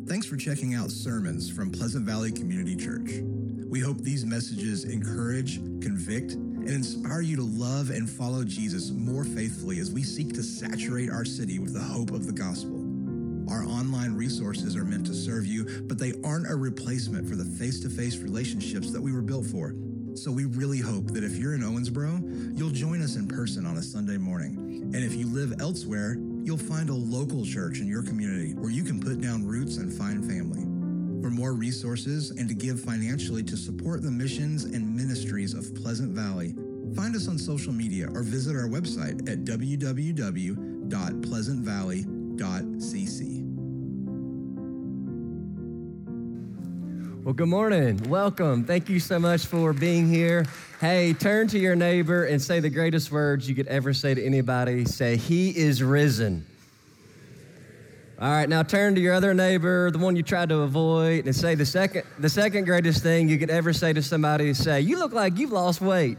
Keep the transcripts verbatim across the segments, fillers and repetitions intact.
Thanks for checking out sermons from Pleasant Valley Community Church. We hope these messages encourage, convict, and inspire you to love and follow Jesus more faithfully as we seek to saturate our city with the hope of the gospel. Our online resources are meant to serve you, but they aren't a replacement for the face-to-face relationships that we were built for. So we really hope that if you're in Owensboro, you'll join us in person on a Sunday morning. And if you live elsewhere, you'll find a local church in your community where you can put down roots and find family. For more resources and to give financially to support the missions and ministries of Pleasant Valley, find us on social media or visit our website at w w w dot pleasant valley dot c c. Well, good morning. Welcome. Thank you so much for being here. Hey, turn to your neighbor and say the greatest words you could ever say to anybody. Say, "He is risen." All right, now turn to your other neighbor, the one you tried to avoid, and say the second, the second greatest thing you could ever say to somebody is say, "You look like you've lost weight."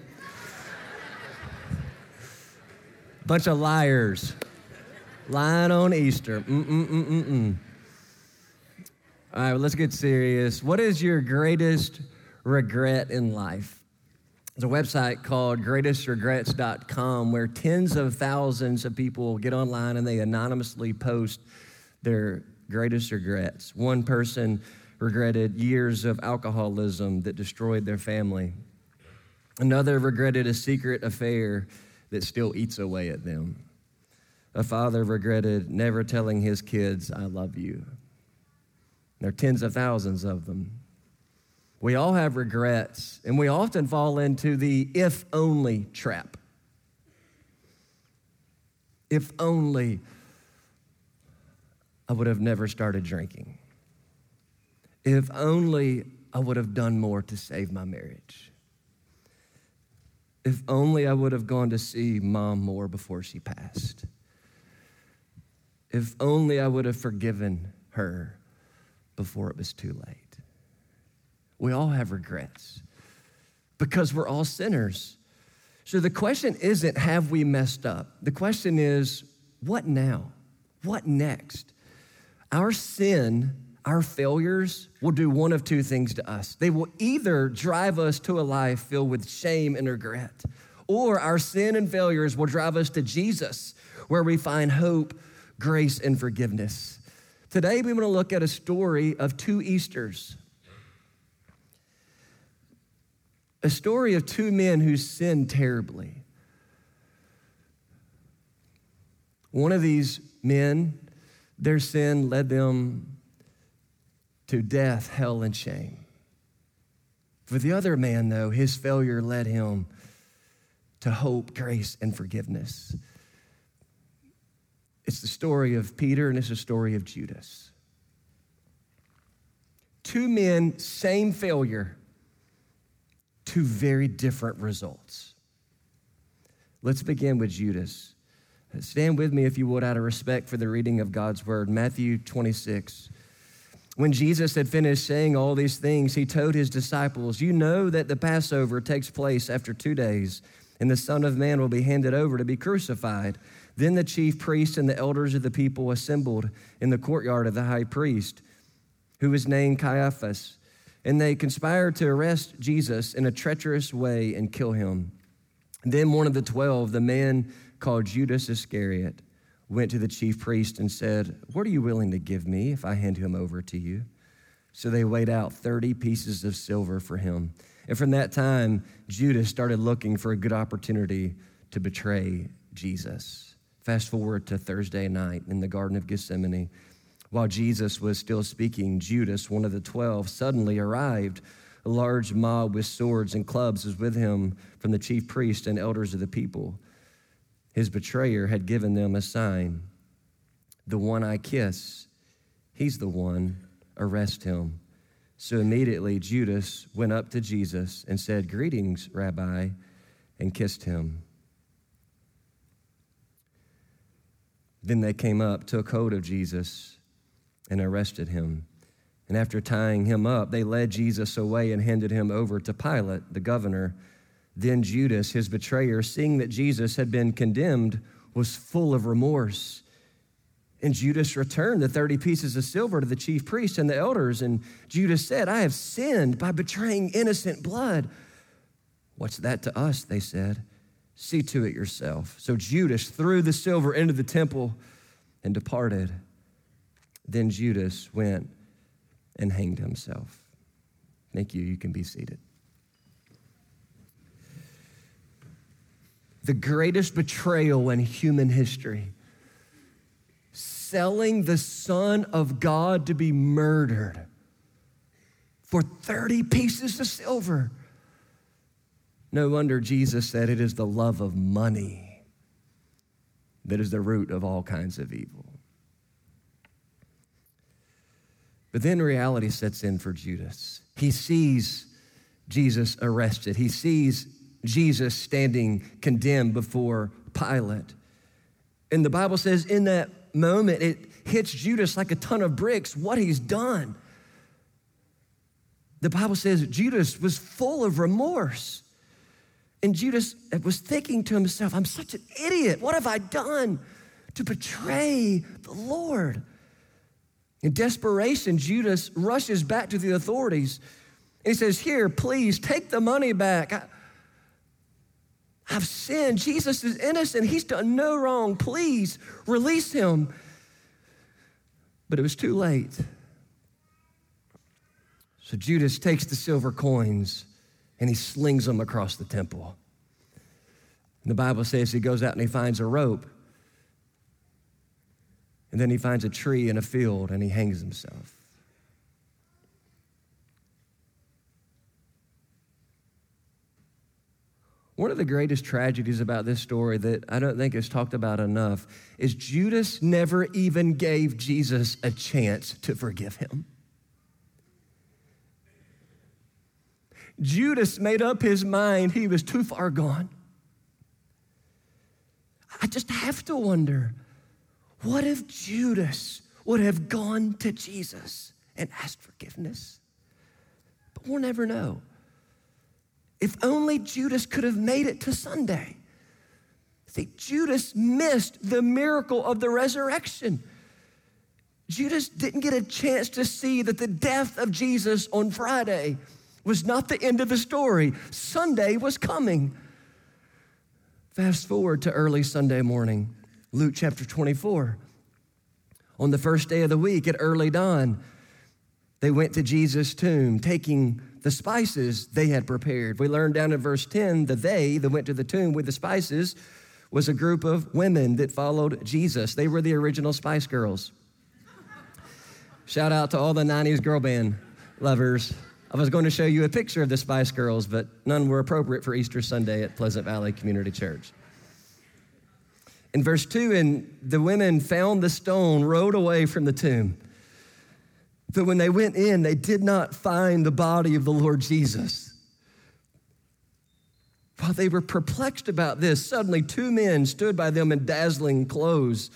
Bunch of liars. Lying on Easter. Mm-mm-mm-mm-mm. All right, well, let's get serious. What is your greatest regret in life? There's a website called greatest regrets dot com where tens of thousands of people get online and they anonymously post their greatest regrets. One person regretted years of alcoholism that destroyed their family. Another regretted a secret affair that still eats away at them. A father regretted never telling his kids, "I love you." There are tens of thousands of them. We all have regrets, and we often fall into the if only trap. If only I would have never started drinking. If only I would have done more to save my marriage. If only I would have gone to see mom more before she passed. If only I would have forgiven her before it was too late. We all have regrets because we're all sinners. So the question isn't, have we messed up? The question is, what now? What next? Our sin, our failures will do one of two things to us. They will either drive us to a life filled with shame and regret, or our sin and failures will drive us to Jesus, where we find hope, grace, and forgiveness. Today, we want to look at a story of two Easters. A story of two men who sinned terribly. One of these men, their sin led them to death, hell, and shame. For the other man, though, his failure led him to hope, grace, and forgiveness. It's the story of Peter, and it's the story of Judas. Two men, same failure, two very different results. Let's begin with Judas. Stand with me, if you would, out of respect for the reading of God's word. Matthew twenty-six. When Jesus had finished saying all these things, he told his disciples, "You know that the Passover takes place after two days, and the Son of Man will be handed over to be crucified." Then the chief priests and the elders of the people assembled in the courtyard of the high priest, who was named Caiaphas, and they conspired to arrest Jesus in a treacherous way and kill him. Then one of the twelve, the man called Judas Iscariot, went to the chief priest and said, "What are you willing to give me if I hand him over to you?" So they weighed out thirty pieces of silver for him. And from that time, Judas started looking for a good opportunity to betray Jesus. Fast forward to Thursday night in the Garden of Gethsemane. While Jesus was still speaking, Judas, one of the twelve, suddenly arrived. A large mob with swords and clubs was with him from the chief priests and elders of the people. His betrayer had given them a sign. "The one I kiss, he's the one, arrest him." So immediately Judas went up to Jesus and said, "Greetings, Rabbi," and kissed him. Then they came up, took hold of Jesus, and arrested him. And after tying him up, they led Jesus away and handed him over to Pilate, the governor. Then Judas, his betrayer, seeing that Jesus had been condemned, was full of remorse. And Judas returned the thirty pieces of silver to the chief priests and the elders. And Judas said, I have sinned by betraying innocent blood. What's that to us, they said. See to it yourself. So Judas threw the silver into the temple and departed. Then Judas went and hanged himself. Thank you. You can be seated. The greatest betrayal in human history, selling the Son of God to be murdered for thirty pieces of silver. No wonder Jesus said it is the love of money that is the root of all kinds of evil. But then reality sets in for Judas. He sees Jesus arrested. He sees Jesus standing condemned before Pilate. And the Bible says in that moment, it hits Judas like a ton of bricks what he's done. The Bible says Judas was full of remorse. And Judas was thinking to himself, I'm such an idiot. What have I done to betray the Lord? In desperation, Judas rushes back to the authorities. And he says, here, please take the money back. I, I've sinned. Jesus is innocent. He's done no wrong. Please release him. But it was too late. So Judas takes the silver coins and he slings them across the temple. And the Bible says he goes out and he finds a rope. And then he finds a tree in a field and he hangs himself. One of the greatest tragedies about this story that I don't think is talked about enough is Judas never even gave Jesus a chance to forgive him. Judas made up his mind he was too far gone. I just have to wonder, what if Judas would have gone to Jesus and asked forgiveness? But we'll never know. If only Judas could have made it to Sunday. See, Judas missed the miracle of the resurrection. Judas didn't get a chance to see that the death of Jesus on Friday was not the end of the story. Sunday was coming. Fast forward to early Sunday morning, Luke chapter twenty-four. On the first day of the week at early dawn, they went to Jesus' tomb, taking the spices they had prepared. We learned down in verse ten, the they that went to the tomb with the spices was a group of women that followed Jesus. They were the original Spice Girls. Shout out to all the nineties girl band lovers. I was going to show you a picture of the Spice Girls, but none were appropriate for Easter Sunday at Pleasant Valley Community Church. In verse two, and the women found the stone rolled away from the tomb. But when they went in, they did not find the body of the Lord Jesus. While they were perplexed about this, suddenly two men stood by them in dazzling clothes.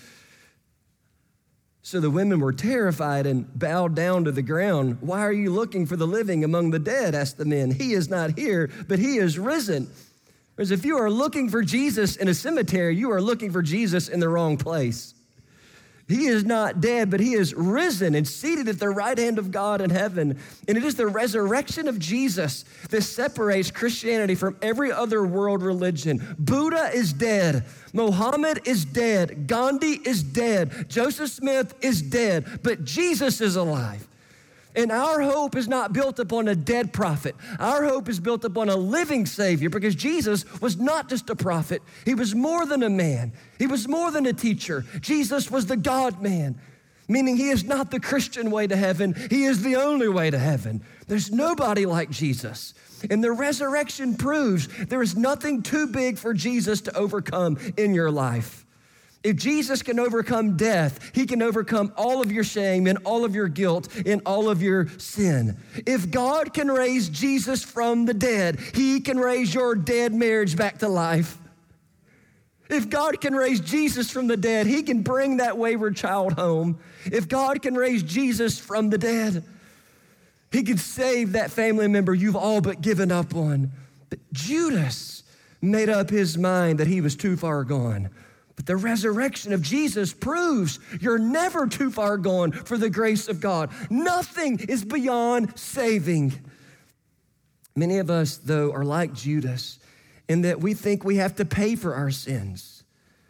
So the women were terrified and bowed down to the ground. Why are you looking for the living among the dead? Asked the men. He is not here, but he is risen. Whereas if you are looking for Jesus in a cemetery, you are looking for Jesus in the wrong place. He is not dead, but he is risen and seated at the right hand of God in heaven. And it is the resurrection of Jesus that separates Christianity from every other world religion. Buddha is dead. Muhammad is dead. Gandhi is dead. Joseph Smith is dead. But Jesus is alive. And our hope is not built upon a dead prophet. Our hope is built upon a living Savior, because Jesus was not just a prophet. He was more than a man. He was more than a teacher. Jesus was the God-man, meaning he is not the Christian way to heaven. He is the only way to heaven. There's nobody like Jesus. And the resurrection proves there is nothing too big for Jesus to overcome in your life. If Jesus can overcome death, he can overcome all of your shame and all of your guilt and all of your sin. If God can raise Jesus from the dead, he can raise your dead marriage back to life. If God can raise Jesus from the dead, he can bring that wayward child home. If God can raise Jesus from the dead, he can save that family member you've all but given up on. But Judas made up his mind that he was too far gone. But the resurrection of Jesus proves you're never too far gone for the grace of God. Nothing is beyond saving. Many of us, though, are like Judas in that we think we have to pay for our sins.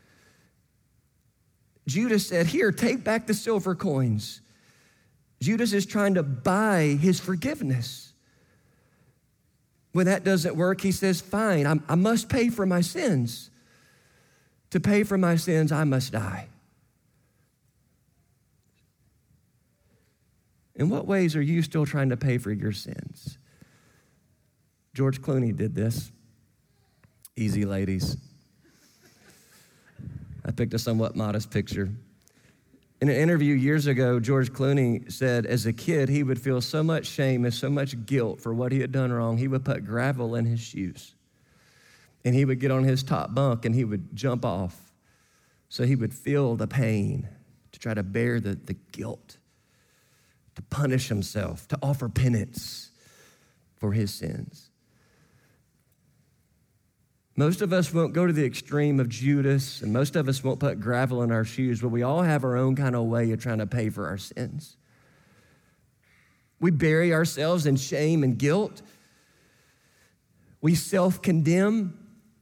Judas said, here, take back the silver coins. Judas is trying to buy his forgiveness. When that doesn't work, he says, fine, I'm, I must pay for my sins. To pay for my sins, I must die. In what ways are you still trying to pay for your sins? George Clooney did this. Easy, ladies. I picked a somewhat modest picture. In an interview years ago, George Clooney said as a kid, he would feel so much shame and so much guilt for what he had done wrong, he would put gravel in his shoes. And he would get on his top bunk and he would jump off. So he would feel the pain to try to bear the, the guilt, to punish himself, to offer penance for his sins. Most of us won't go to the extreme of Judas, and most of us won't put gravel in our shoes, but we all have our own kind of way of trying to pay for our sins. We bury ourselves in shame and guilt. We self-condemn,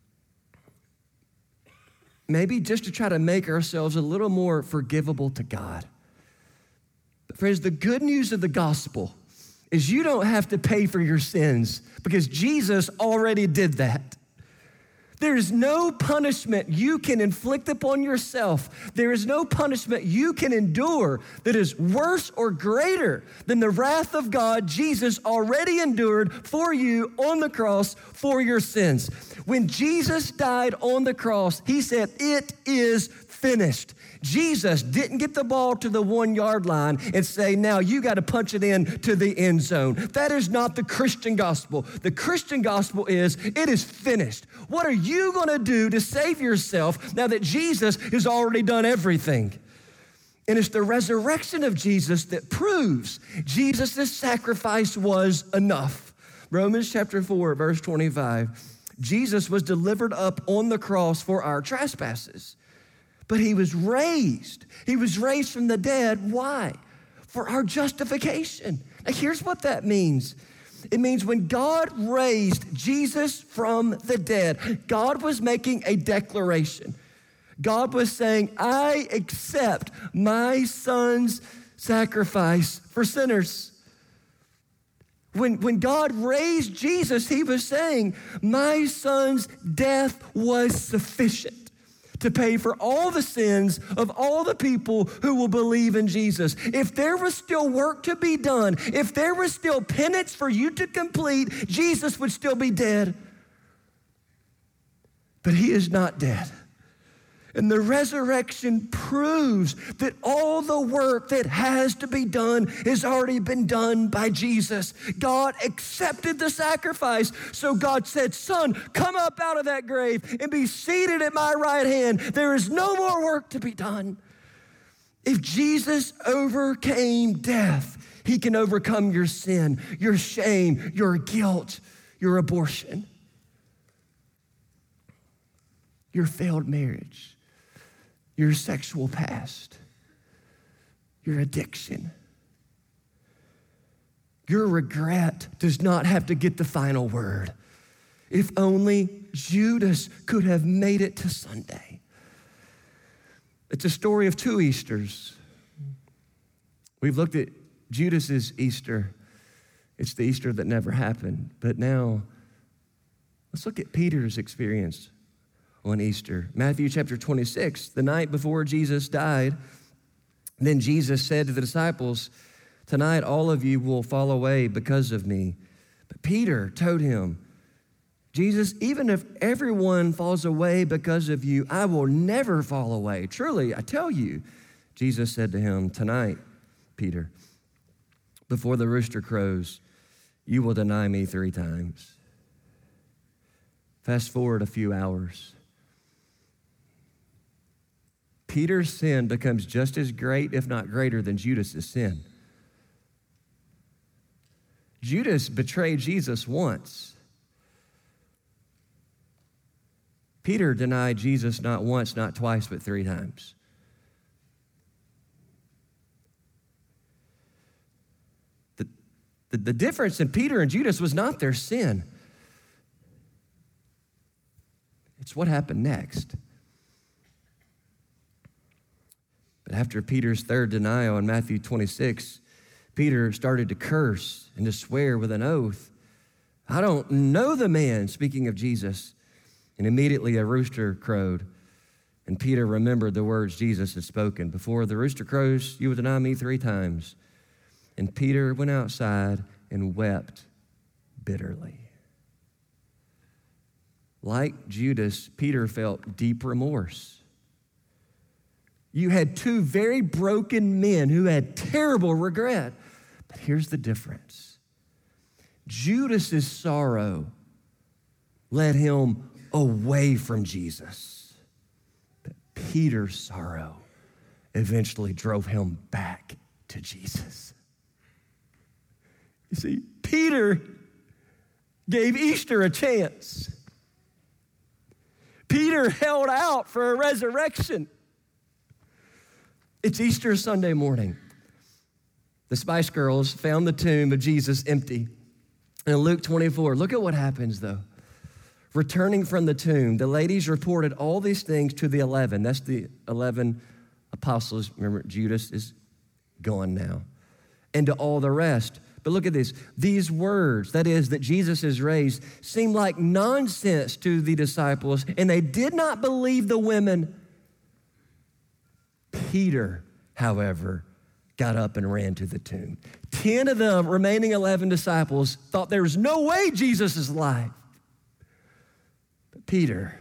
maybe just to try to make ourselves a little more forgivable to God. But friends, the good news of the gospel is you don't have to pay for your sins because Jesus already did that. There is no punishment you can inflict upon yourself. There is no punishment you can endure that is worse or greater than the wrath of God Jesus already endured for you on the cross for your sins. When Jesus died on the cross, he said, it is finished. Jesus didn't get the ball to the one yard line and say, now you got to punch it in to the end zone. That is not the Christian gospel. The Christian gospel is, it is finished. What are you going to do to save yourself now that Jesus has already done everything? And it's the resurrection of Jesus that proves Jesus' sacrifice was enough. Romans chapter four, verse twenty-five. Jesus was delivered up on the cross for our trespasses. But he was raised. He was raised from the dead. Why? For our justification. Now, here's what that means. It means when God raised Jesus from the dead, God was making a declaration. God was saying, I accept my son's sacrifice for sinners. When, when God raised Jesus, he was saying, my son's death was sufficient to pay for all the sins of all the people who will believe in Jesus. If there was still work to be done, if there was still penance for you to complete, Jesus would still be dead. But he is not dead. And the resurrection proves that all the work that has to be done has already been done by Jesus. God accepted the sacrifice. So God said, son, come up out of that grave and be seated at my right hand. There is no more work to be done. If Jesus overcame death, he can overcome your sin, your shame, your guilt, your abortion, your failed marriage, your sexual past, your addiction. Your regret does not have to get the final word. If only Judas could have made it to Sunday. It's a story of two Easters. We've looked at Judas's Easter. It's the Easter that never happened. But now, let's look at Peter's experience on Easter. Matthew chapter twenty-six, the night before Jesus died, then Jesus said to the disciples, tonight all of you will fall away because of me. But Peter told him, Jesus, even if everyone falls away because of you, I will never fall away. Truly, I tell you. Jesus said to him, tonight, Peter, before the rooster crows, you will deny me three times. Fast forward a few hours. Peter's sin becomes just as great, if not greater, than Judas's sin. Judas betrayed Jesus once. Peter denied Jesus not once, not twice, but three times. The, the, the difference in Peter and Judas was not their sin. It's what happened next. But after Peter's third denial in Matthew twenty-six, Peter started to curse and to swear with an oath. I don't know the man, speaking of Jesus. And immediately a rooster crowed. And Peter remembered the words Jesus had spoken. Before the rooster crows, you will deny me three times. And Peter went outside and wept bitterly. Like Judas, Peter felt deep remorse. You had two very broken men who had terrible regret. But here's the difference. Judas's sorrow led him away from Jesus. But Peter's sorrow eventually drove him back to Jesus. You see, Peter gave Easter a chance. Peter held out for a resurrection. It's Easter Sunday morning. The Spice Girls found the tomb of Jesus empty. In Luke twenty-four, look at what happens though. Returning from the tomb, the ladies reported all these things to the eleven. That's the eleven apostles. Remember, Judas is gone now. And to all the rest. But look at this. These words, that is, that Jesus is raised, seemed like nonsense to the disciples, and they did not believe the women. Peter, however, got up and ran to the tomb. Ten of the remaining eleven disciples thought there was no way Jesus is alive. But Peter,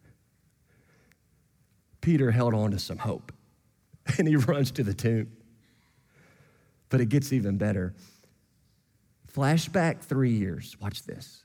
Peter held on to some hope, and he runs to the tomb. But it gets even better. Flashback three years. Watch this.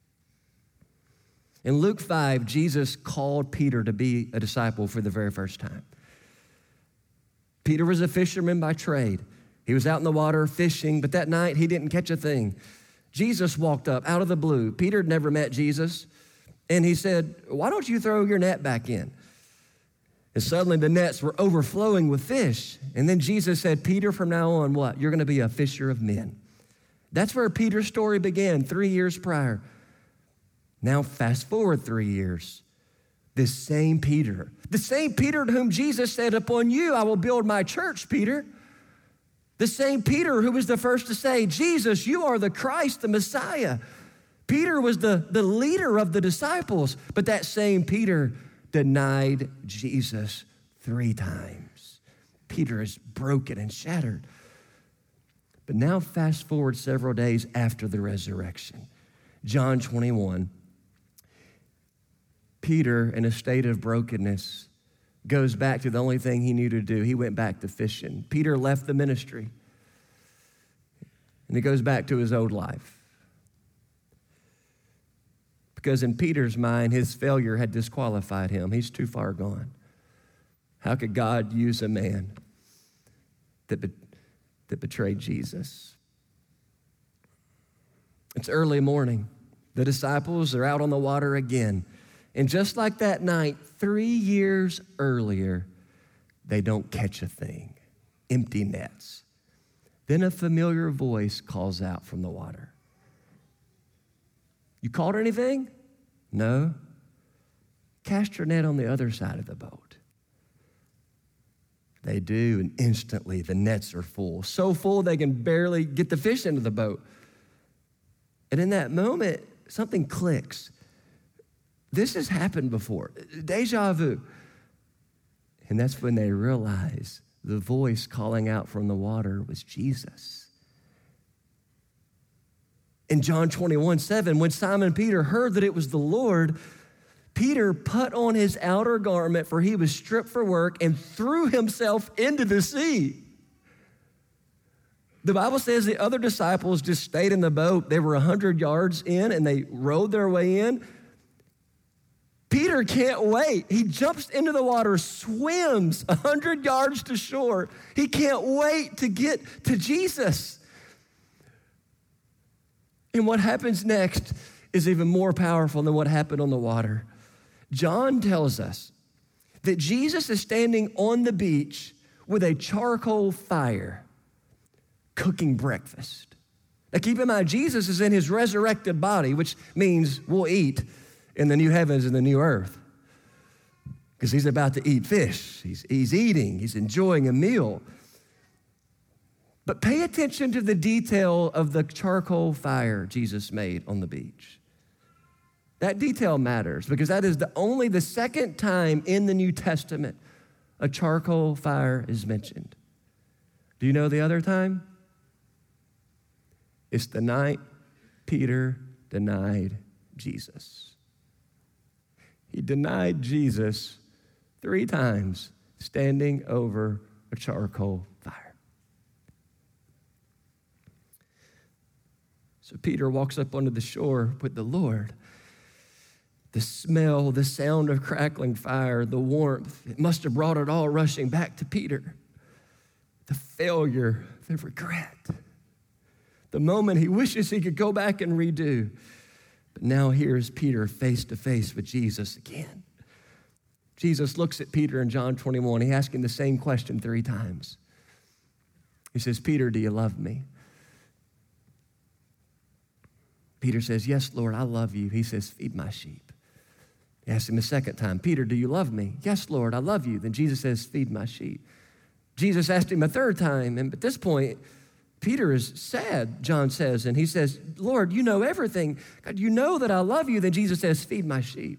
In Luke five, Jesus called Peter to be a disciple for the very first time. Peter was a fisherman by trade. He was out in the water fishing, but that night he didn't catch a thing. Jesus walked up out of the blue. Peter had never met Jesus, and he said, why don't you throw your net back in? And suddenly the nets were overflowing with fish. And then Jesus said, Peter, from now on, what? You're going to be a fisher of men. That's where Peter's story began three years prior. Now fast forward three years. This same Peter, the same Peter to whom Jesus said, upon you I will build my church, Peter. The same Peter who was the first to say, Jesus, you are the Christ, the Messiah. Peter was the, the leader of the disciples, but that same Peter denied Jesus three times. Peter is broken and shattered. But now fast forward several days after the resurrection. John twenty-one. Peter, in a state of brokenness, goes back to the only thing he knew to do. He went back to fishing. Peter left the ministry, and he goes back to his old life. Because in Peter's mind, his failure had disqualified him. He's too far gone. How could God use a man that, be- that betrayed Jesus? It's early morning. The disciples are out on the water again. And just like that night, three years earlier, they don't catch a thing. Empty nets. Then a familiar voice calls out from the water. You caught anything? No. Cast your net on the other side of the boat. They do, and instantly the nets are full. So full they can barely get the fish into the boat. And in that moment, something clicks. This has happened before. Deja vu. And that's when they realize the voice calling out from the water was Jesus. In John twenty-one, seven, when Simon Peter heard that it was the Lord, Peter put on his outer garment, for he was stripped for work, and threw himself into the sea. The Bible says the other disciples just stayed in the boat. They were one hundred yards in, and they rowed their way in. Peter can't wait. He jumps into the water, swims one hundred yards to shore. He can't wait to get to Jesus. And what happens next is even more powerful than what happened on the water. John tells us that Jesus is standing on the beach with a charcoal fire, cooking breakfast. Now keep in mind, Jesus is in his resurrected body, which means we'll eat in the new heavens and the new earth, because he's about to eat fish. He's, he's eating, he's enjoying a meal. But pay attention to the detail of the charcoal fire Jesus made on the beach. That detail matters because that is the only the second time in the New Testament a charcoal fire is mentioned. Do you know the other time? It's the night Peter denied Jesus. He denied Jesus three times standing over a charcoal fire. So Peter walks up onto the shore with the Lord. The smell, the sound of crackling fire, the warmth, it must have brought it all rushing back to Peter. The failure, the regret, the moment he wishes he could go back and redo. But now here's Peter face to face with Jesus again. Jesus looks at Peter in John twenty-one. He asks him the same question three times. He says, Peter, do you love me? Peter says, yes, Lord, I love you. He says, feed my sheep. He asks him a second time, Peter, do you love me? Yes, Lord, I love you. Then Jesus says, feed my sheep. Jesus asked him a third time, and at this point, Peter is sad, John says, and he says, Lord, you know everything. God, you know that I love you. Then Jesus says, feed my sheep.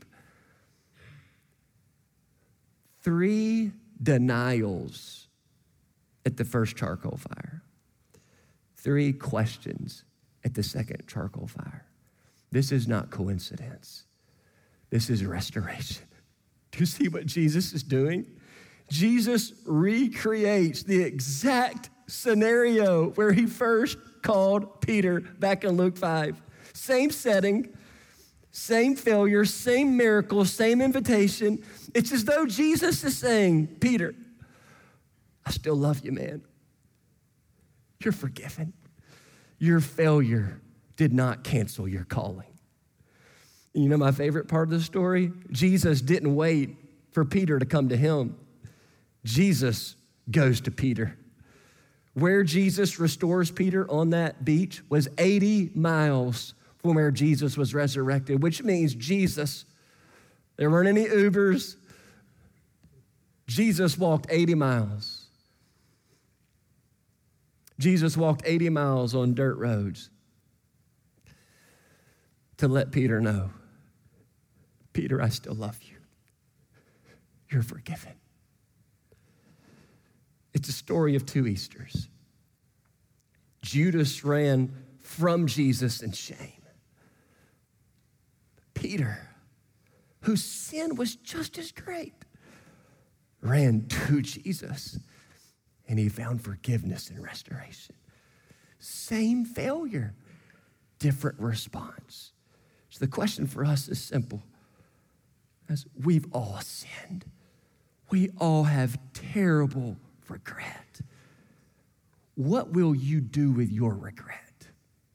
Three denials at the first charcoal fire. Three questions at the second charcoal fire. This is not coincidence. This is restoration. Do you see what Jesus is doing? Jesus recreates the exact scenario where he first called Peter back in Luke five. Same setting, same failure, same miracle, same invitation. It's as though Jesus is saying, Peter, I still love you, man. You're forgiven. Your failure did not cancel your calling. And you know my favorite part of the story? Jesus didn't wait for Peter to come to him. Jesus goes to Peter. Where Jesus restores Peter on that beach was eighty miles from where Jesus was resurrected, which means Jesus, there weren't any Ubers. Jesus walked eighty miles. Jesus walked eighty miles on dirt roads to let Peter know, Peter, I still love you. You're forgiven. It's a story of two Easters. Judas ran from Jesus in shame. Peter, whose sin was just as great, ran to Jesus, and he found forgiveness and restoration. Same failure, different response. So the question for us is simple. As we've all sinned, we all have terrible regret. What will you do with your regret?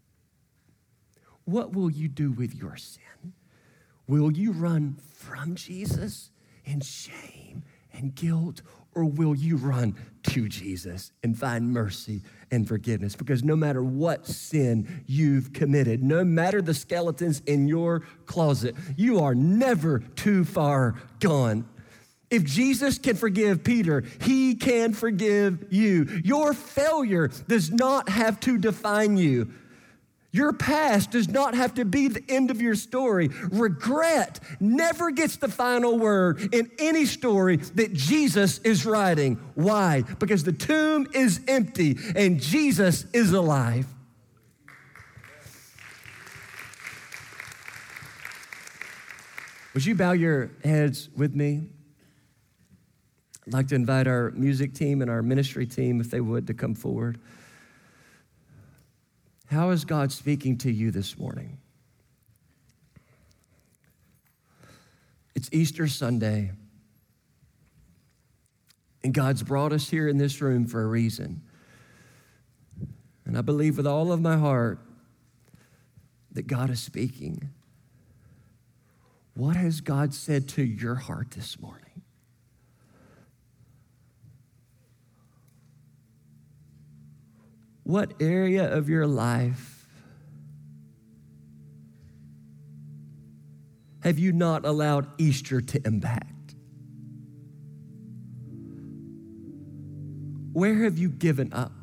What will you do with your sin? Will you run from Jesus in shame and guilt, or will you run to Jesus and find mercy and forgiveness? Because no matter what sin you've committed, no matter the skeletons in your closet, you are never too far gone. If Jesus can forgive Peter, he can forgive you. Your failure does not have to define you. Your past does not have to be the end of your story. Regret never gets the final word in any story that Jesus is writing. Why? Because the tomb is empty and Jesus is alive. Would you bow your heads with me? I'd like to invite our music team and our ministry team, if they would, to come forward. How is God speaking to you this morning? It's Easter Sunday, and God's brought us here in this room for a reason. And I believe with all of my heart that God is speaking. What has God said to your heart this morning? What area of your life have you not allowed Easter to impact? Where have you given up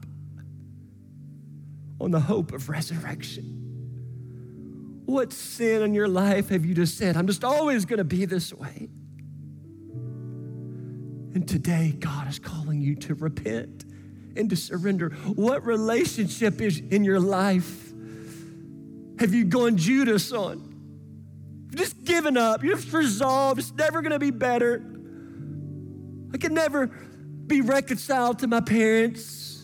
on the hope of resurrection? What sin in your life have you just said, I'm just always going to be this way? And today, God is calling you to repent and to surrender. What relationship is in your life have you gone Judas on? You've just given up. You've just resolved. It's never going to be better. I can never be reconciled to my parents.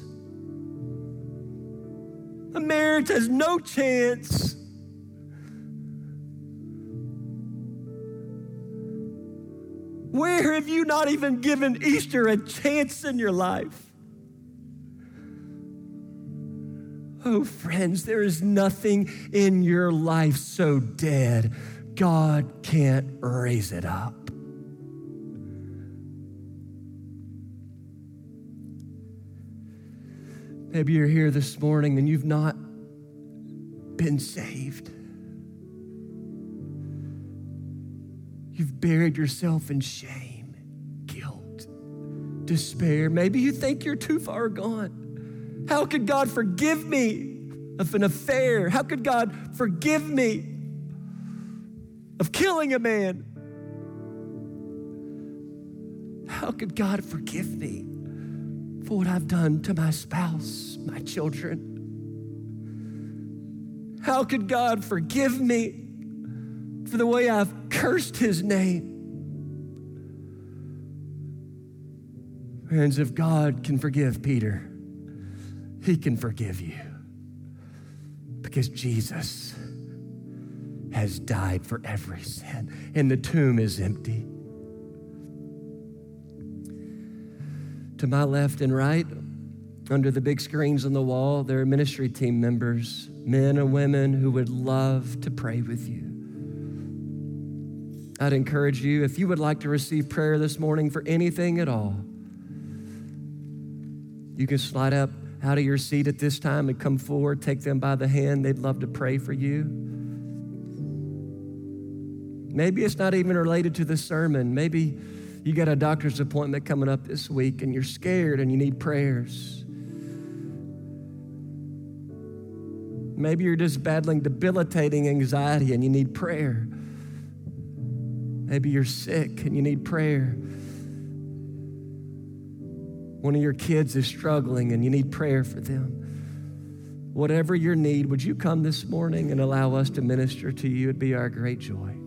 My marriage has no chance. Where have you not even given Easter a chance in your life? Oh, friends, there is nothing in your life so dead, God can't raise it up. Maybe you're here this morning and you've not been saved. You've buried yourself in shame, guilt, despair. Maybe you think you're too far gone. How could God forgive me of an affair? How could God forgive me of killing a man? How could God forgive me for what I've done to my spouse, my children? How could God forgive me for the way I've cursed his name? Friends, if God can forgive Peter, he can forgive you, because Jesus has died for every sin and the tomb is empty. To my left and right, under the big screens on the wall, there are ministry team members, men and women who would love to pray with you. I'd encourage you, if you would like to receive prayer this morning for anything at all, you can slide up out of your seat at this time and come forward, take them by the hand. They'd love to pray for you. Maybe it's not even related to the sermon. Maybe you got a doctor's appointment coming up this week and you're scared and you need prayers. Maybe you're just battling debilitating anxiety and you need prayer. Maybe you're sick and you need prayer. One of your kids is struggling and you need prayer for them. Whatever your need, would you come this morning and allow us to minister to you? It'd be our great joy.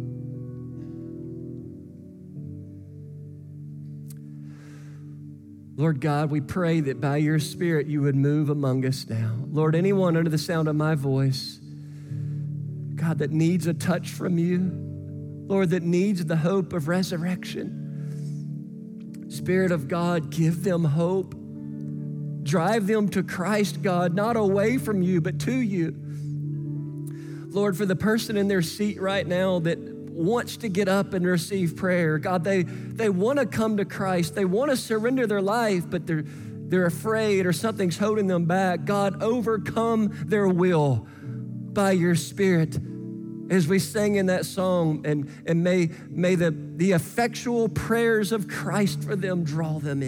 Lord God, we pray that by your Spirit you would move among us now. Lord, anyone under the sound of my voice, God, that needs a touch from you, Lord, that needs the hope of resurrection, Spirit of God, give them hope. Drive them to Christ, God, not away from you, but to you. Lord, for the person in their seat right now that wants to get up and receive prayer, God, they, they want to come to Christ. They want to surrender their life, but they're, they're afraid or something's holding them back. God, overcome their will by your Spirit. As we sang in that song, and, and may, may the, the effectual prayers of Christ for them draw them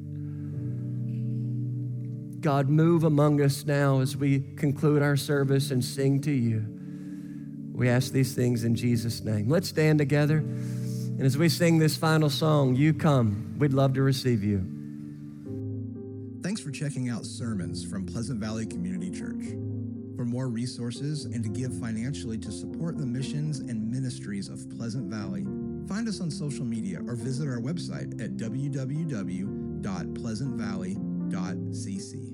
in. God, move among us now as we conclude our service and sing to you. We ask these things in Jesus' name. Let's stand together. And as we sing this final song, you come. We'd love to receive you. Thanks for checking out sermons from Pleasant Valley Community Church. For more resources and to give financially to support the missions and ministries of Pleasant Valley, find us on social media or visit our website at w w w dot pleasant valley dot c c.